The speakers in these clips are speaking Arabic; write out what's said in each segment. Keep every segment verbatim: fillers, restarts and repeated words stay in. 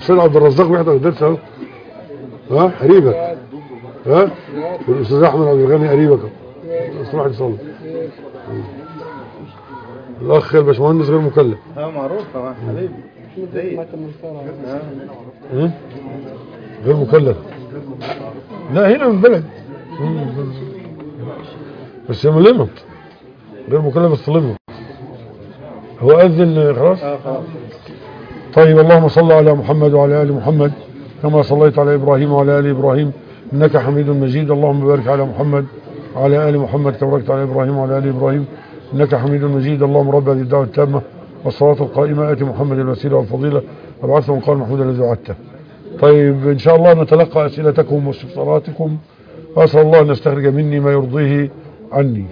السيد عبد الرزاق بيحضر الدرس اهو. ها قريبك. ها والاستاذ احمد عبد الغني قريبك اهو. راح يصلي. الاخ الباشمهندس غير مكلف. اه معروف طبعا حبيبي. زي غير مكلف. لا هنا من بلد بس يوم لمط غير مكلف بس لمط. هو اذن خلاص. اه خلاص. طيب اللهم صل على محمد وعلى ال محمد كما صليت على ابراهيم وعلى ال ابراهيم انك حميد مجيد. اللهم بارك على محمد وعلى ال محمد كما باركت على ابراهيم وعلى ال ابراهيم انك حميد مجيد. اللهم رب هذه الدعوه التامه والصلاه القائمه اتي محمد الوسيله والفضيله وابعثه مقام محمود الذي وعدته. طيب ان شاء الله نتلقى اسئلتكم واستفساراتكم واسال الله ان يستخرج مني ما يرضيه عني.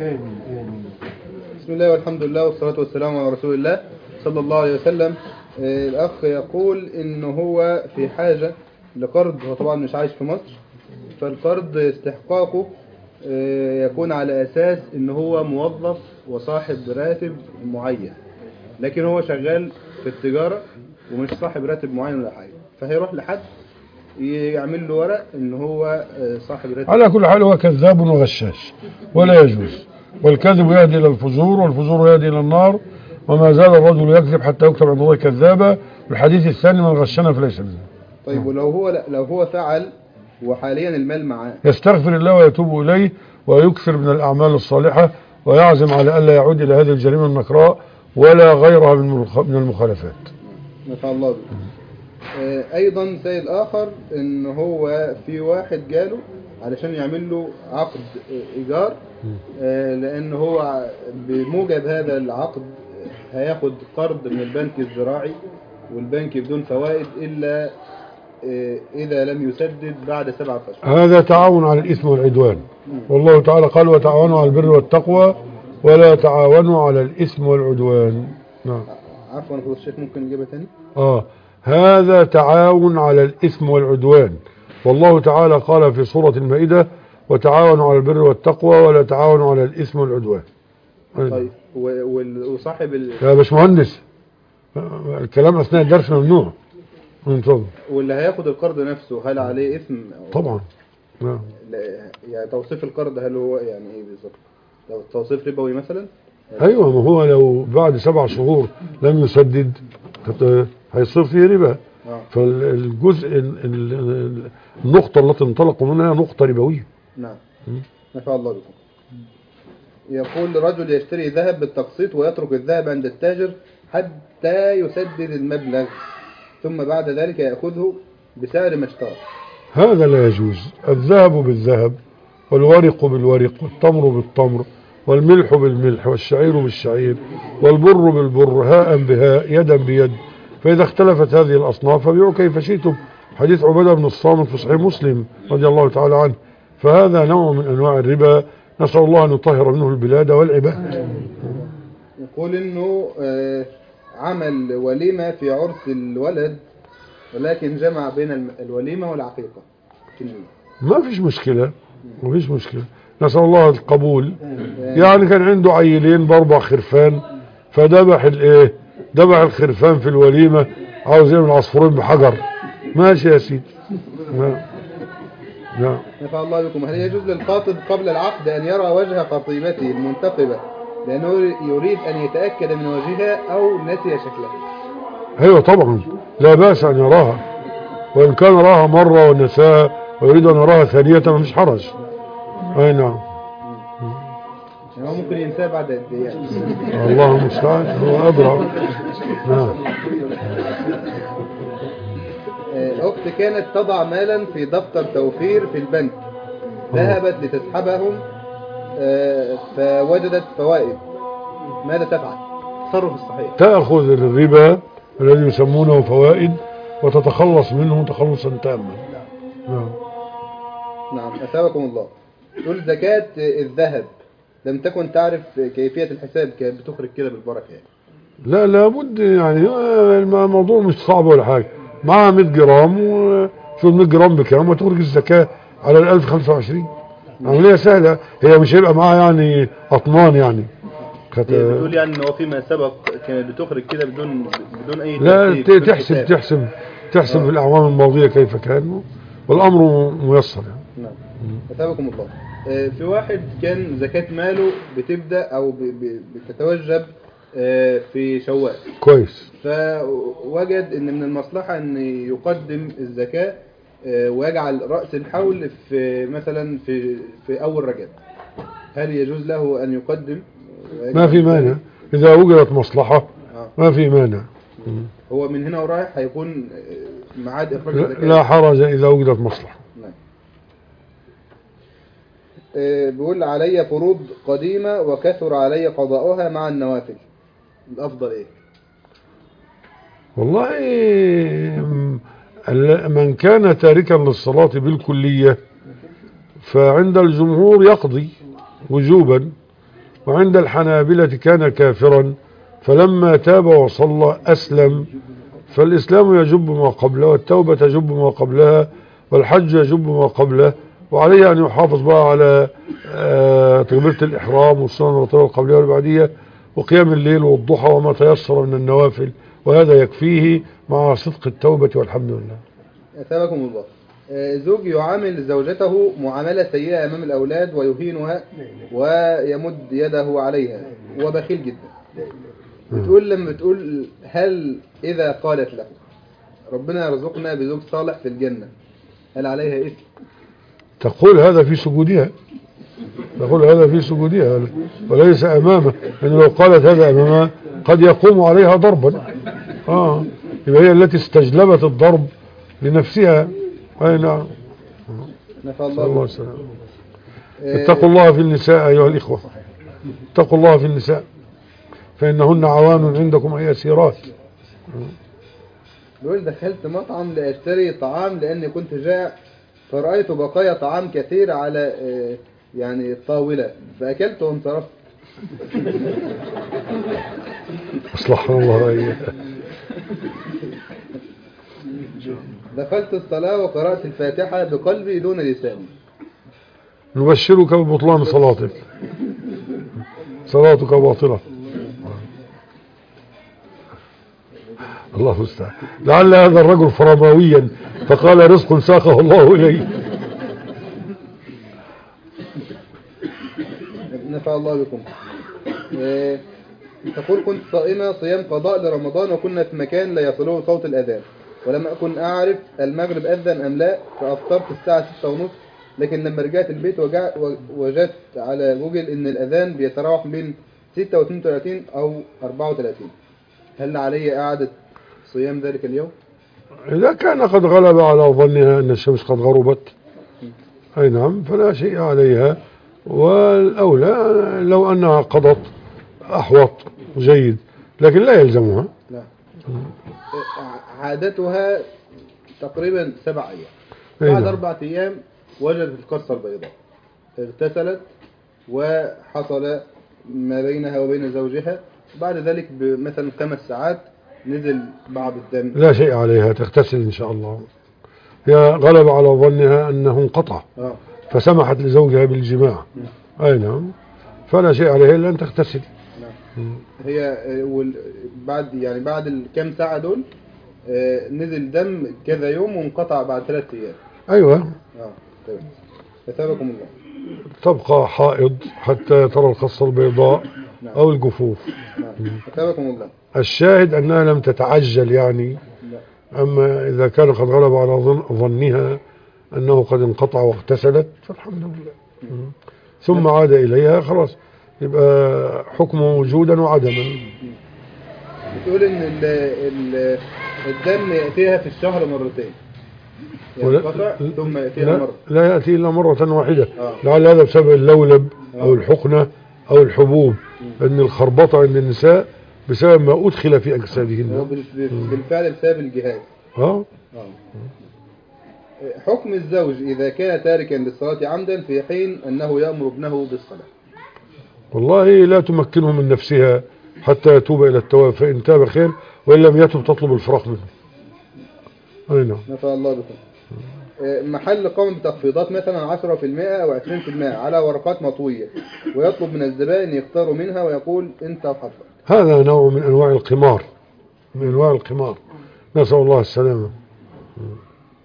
بسم الله والحمد لله والصلاه والسلام على رسول الله صلى الله عليه وسلم. آه الاخ يقول ان هو في حاجه لقرض، هو طبعا مش عايش في مصر، فالقرض استحقاقه آه يكون على اساس ان هو موظف وصاحب راتب معين، لكن هو شغال في التجاره ومش صاحب راتب معين ولا حاجه، فهيروح لحد يعمل له ورق ان هو صاحب راتب. على كل حال هو كذاب وغشاش ولا يجوز، والكذب يهدي الى الفجور والفجور يهدي الى النار، وما زال الرجل يكذب حتى يكتب عند الله كذابا. الحديث الثاني من غشنا فليس منه. طيب ولو هو لو هو فعل وحاليا المال معاه، يستغفر الله ويتوب اليه ويكثر من الاعمال الصالحه ويعزم على الا يعود الى هذه الجريمه النكراء ولا غيرها من المخالفات. ما شاء الله بك. ايضا سيد اخر ان هو في واحد جاله علشان يعمل له عقد ايجار، لان هو بموجب هذا العقد هياخد قرض من البنك الزراعي، والبنك بدون فوائد الا اذا لم يسدد بعد سبعة اشهر. هذا تعاون على الاثم والعدوان، والله تعالى قال وتعاونوا على البر والتقوى ولا تعاونوا على الاثم والعدوان. نعم. عفوا يا الشيخ ممكن نجيبها تاني؟ اه هذا تعاون على الإثم والعدوان، والله تعالى قال في سورة المائدة وتعاونوا على البر والتقوى ولا تعاونوا على الإثم والعدوان. طيب وصاحب ال... يا باشمهندس الكلام أثناء الدرس ممنوع. انتظر. واللي هياخد القرض نفسه هل عليه إثم؟ طبعا. نعم. يعني توصيف القرض هل هو يعني ايه بالظبط؟ لو توصيف ربوي مثلا؟ ايوه ما هو لو بعد سبع شهور لم يسدد هيصير فيه ربا. آه. فالجزء النقطة التي انطلقوا منها نقطة ربوية. نعم. ما شاء الله بكم. يقول رجل يشتري ذهب بالتقسيط ويترك الذهب عند التاجر حتى يسدد المبلغ ثم بعد ذلك يأخذه بسعر ما اشترى. هذا لا يجوز. الذهب بالذهب والورق بالورق والتمر بالتمر والملح بالملح والشعير بالشعير والبر بالبر هاء بهاء يدا بيد، فإذا اختلفت هذه الأصناف فبيعوا كيف شئتم. حديث عبادة بن الصامت في صحيح مسلم رضي الله تعالى عنه. فهذا نوع من أنواع الربا، نسأل الله أن يطهر منه البلاد والعباد. يقول إنه عمل وليمة في عرس الولد ولكن جمع بين الوليمة والعقيقة. ما فيش مشكلة، ما فيش مشكلة، نسأل الله القبول. يعني كان عنده عيلين باربع خرفان فذبح الايه ذبح الخرفان في الوليمة، عاوز يعمل عصفورين بحجر، ماشي يا سيدي. نعم. نعم. نفع الله بكم. هل يجوز للخاطب قبل العقد أن يرى وجه خطيبته المنتقبة لأنه يريد أن يتأكد من وجهها أو نسي شكلها؟ ايوه طبعا لا بأس أن يراها، وإن كان راها مرة ونساها ويريد أن يراها ثانية ما فيش حرج. اي نعم. هو ممكن ينساه بعد قد ايه يعني؟ الله المستعان، هو أبرع. نعم. أخت كانت تضع مالا في دفتر توفير في البنك، ذهبت لتسحبهم فوجدت فوائد، ماذا تفعل؟ التصرف الصحيح. تأخذ الربا الذي يسمونه فوائد وتتخلص منه تخلصا تاما. نعم. نعم. أثابكم الله. تقول زكاة الذهب لم تكن تعرف كيفية الحساب، كانت بتخرج كده بالبركة يعني. لا لابد يعني الموضوع مش صعب ولا حاجة، معها مية جرام وشوف مية جرام بكام وتخرج الزكاة على الألف خمسة وعشرين. عملية سهلة، هي مش هيبقى معها يعني أطنان يعني. هي بتقول يعني ان هو فيما سبق كانت بتخرج كده بدون بدون اي لا تحسب تحسب تحسب آه. الأعوام الماضية كيف كان، والأمر ميسر يعني. نعم. أثابكم الله. آه، في واحد كان زكاة ماله بتبدأ أو ب- ب- بتتوجب آه، في شوال، كويس. فوجد ان من المصلحة ان يقدم الزكاة آه، ويجعل رأس الحول في مثلا في في اول رجب. هل يجوز له ان يقدم ويجعل ما في مانع ذلك؟ إذا وجدت مصلحة، آه. ما في مانع. هو من هنا ورايح هيكون آه، ميعاد اخراج لا الزكاة. لا حرج إذا وجدت مصلحة. نعم. آه، بيقول علي فروض قديمة وكثر علي قضاؤها مع النوافل، الافضل ايه؟ والله م- ال- من كان تاركا للصلاة بالكلية فعند الجمهور يقضي وجوبا، وعند الحنابلة كان كافرا فلما تاب وصلى أسلم، فالإسلام يجب ما قبله، والتوبة تجب ما قبلها، والحج يجب ما قبله، وعليه أن يحافظ بقى على آه، تكبيرة الإحرام والسنن الراتبة القبلية والبعدية وقيام الليل والضحى وما تيسر من النوافل، وهذا يكفيه مع صدق التوبة والحمد لله. أثابكم الله. آه، زوج يعامل زوجته معاملة سيئة أمام الأولاد ويهينها ويمد يده عليها وبخيل جدا. بتقول لما بتقول هل إذا قالت له ربنا يرزقنا بزوج صالح في الجنة، هل عليها إثم؟ تقول هذا في سجودها، تقول هذا في سجودها وليس أمامه، لأنه لو قالت هذا أمامها قد يقوم عليها ضربا. آه يبقى هي التي استجلبت الضرب لنفسها. أي نعم. نفع صلى الله عليه الله. وسلم. اتقوا الله في النساء أيها الإخوة، اتقوا الله في النساء فإنهن عوان عندكم أي أسيرات. بيقول دخلت مطعم لأشتري طعام لأني كنت جائع، فرأيت بقايا طعام كثير على آه، يعني الطاولة، فأكلت وانصرفت. أصلح الله رأيه. دخلت الصلاة وقرأت الفاتحة بقلبي دون لساني. نبشرك ببطلان صلاتك، صلاتك باطلة. الله المستعان. لعل هذا الرجل فرماويا فقال رزق ساقه الله إليه. نفع الله بكم. آه، تقول كنت صائمة صيام قضاء لرمضان وكنا في مكان لا يصله صوت الأذان، ولم أكن أعرف المغرب أذن أم لا، فأفطرت الساعة ستة ونصف، لكن لما رجعت البيت وجع- وجدت على جوجل إن الأذان بيتراوح بين ستة واثنين وثلاثين أو أربعة وثلاثين. هل علي إعادة صيام ذلك اليوم؟ إذا كان قد غلب على ظنها أن الشمس قد غربت، أي نعم، فلا شيء عليها، والأولى لو أنها قضت أحوط جيد، لكن لا يلزمها. لا. عادتها تقريبا سبع أيام، أي بعد نعم. أربعة أيام وجدت القصة البيضاء، اغتسلت وحصل ما بينها وبين زوجها، بعد ذلك بمثلا خمس ساعات نزل بعض الدم. لا شيء عليها، تغتسل إن شاء الله. هي غلب على ظنها أنه انقطع آه. فسمحت لزوجها بالجماع. أي نعم، فلا شيء عليها إلا أن تغتسل. نعم. هي آه، وال- بعد يعني بعد الكام ساعة دول آه، نزل دم كذا يوم وانقطع بعد ثلاث أيام. أيوة. اه تمام. أثابكم الله. تبقى حائض حتى ترى القصة البيضاء نعم. أو الجفوف. نعم. أثابكم الله. الشاهد أنها لم تتعجل يعني، لا. أما إذا كان قد غلب على ظن ظنها أنه قد انقطع واغتسلت فالحمد لله. مم. ثم عاد إليها خلاص، يبقى حكمه وجودا وعدما. بتقول إن ال ال الدم يأتيها في الشهر مرتين، ينقطع ثم يأتيها لا, مرة. لا يأتي إلا مرة واحدة. آه. لعل هذا بسبب اللولب أو آه. الحقنة أو الحبوب، أن الخربطة عند النساء بسبب ما أدخل في هو أجسادهن. بال- بالفعل بسبب الجهاز. ها؟ آه. حكم الزوج إذا كان تاركا للصلاة عمدا في حين أنه يأمر ابنه بالصلاة. والله لا تمكنه من نفسها حتى يتوب إلى التواب، فإن تاب خير، وإن لم يتب تطلب الفراق منه. أي نعم. نفع الله بكم. محل قوم بتخفيضات مثلا عشرة في المئة أو عشرين في المئة على ورقات مطوية، ويطلب من الزبائن يختاروا منها ويقول أنت وحظك. هذا نوع من أنواع القمار، من أنواع القمار، نسأل الله السلامة.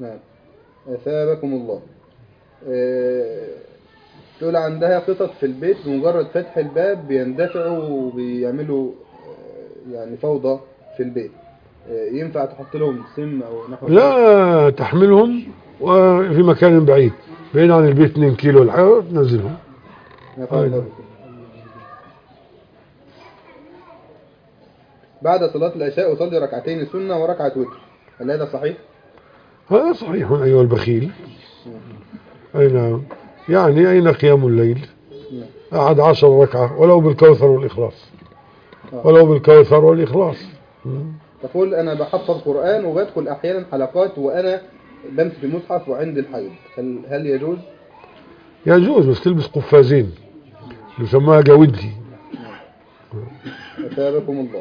نعم. أثابكم الله. آه، تقول عندها قطط في البيت بمجرد فتح الباب بيندفعوا وبيعملوا آه، يعني فوضى في البيت. آه، ينفع تحط لهم سم أو نحو ذلك؟ لا، تحملهم وفي مكان بعيد بعيد عن البيت اتنين كيلو الحاجة وتنزلهم. نفع الله بكم. بعد صلاة العشاء أصلي ركعتين سنة وركعة وتر، هل هذا صحيح؟ هذا صحيح أيها البخيل. أين يعني أين قيام الليل؟ أحد عشر ركعة ولو بالكوثر والإخلاص، ولو بالكوثر والإخلاص. تقول أنا بحفظ قرآن وبدخل أحيانا حلقات وأنا بمسك المصحف وعند الحيض، هل هل يجوز؟ يجوز، بس تلبس قفازين يسموها جودي. أثابكم الله.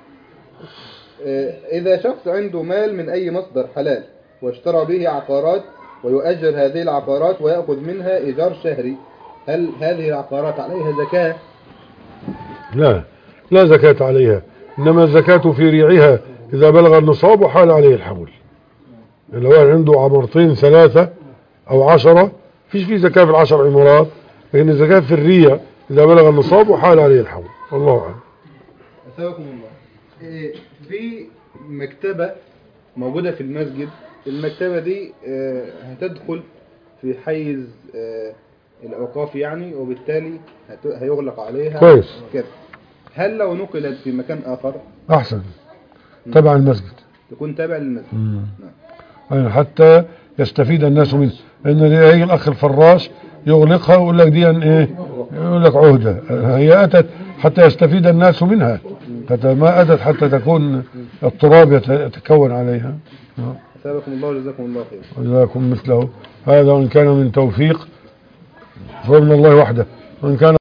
إذا شخص عنده مال من أي مصدر حلال واشترى به عقارات ويؤجر هذه العقارات ويأخذ منها إيجار شهري، هل هذه العقارات عليها زكاة؟ لا، لا زكاة عليها، إنما الزكاة في ريعها إذا بلغ النصاب وحال عليه الحول. لو عنده عمرتين ثلاثة أو عشرة فيش فيه زكاة في العشر عمارات، لكن الزكاة في الريع إذا بلغ النصاب وحال عليه الحول. والله أعلم. أثابكم الله. في مكتبة موجودة في المسجد، المكتبة دي هتدخل في حيز الأوقاف يعني، وبالتالي هيغلق عليها كويس كده. هل لو نقلت في مكان آخر أحسن تبع المسجد؟ تكون تابع للمسجد. نعم. يعني حتى يستفيد الناس منه، لأن هي الأخ الفراش يغلقها ويقول لك دي ايه، يقول لك عهدة، هي أتت حتى يستفيد الناس منها، حتى ما أتت حتى تكون التراب يتكون عليها. أثابكم الله وجزاكم الله خير. وجزاكم مثله. هذا وإن كان من توفيق فمن الله وحده، وإن كان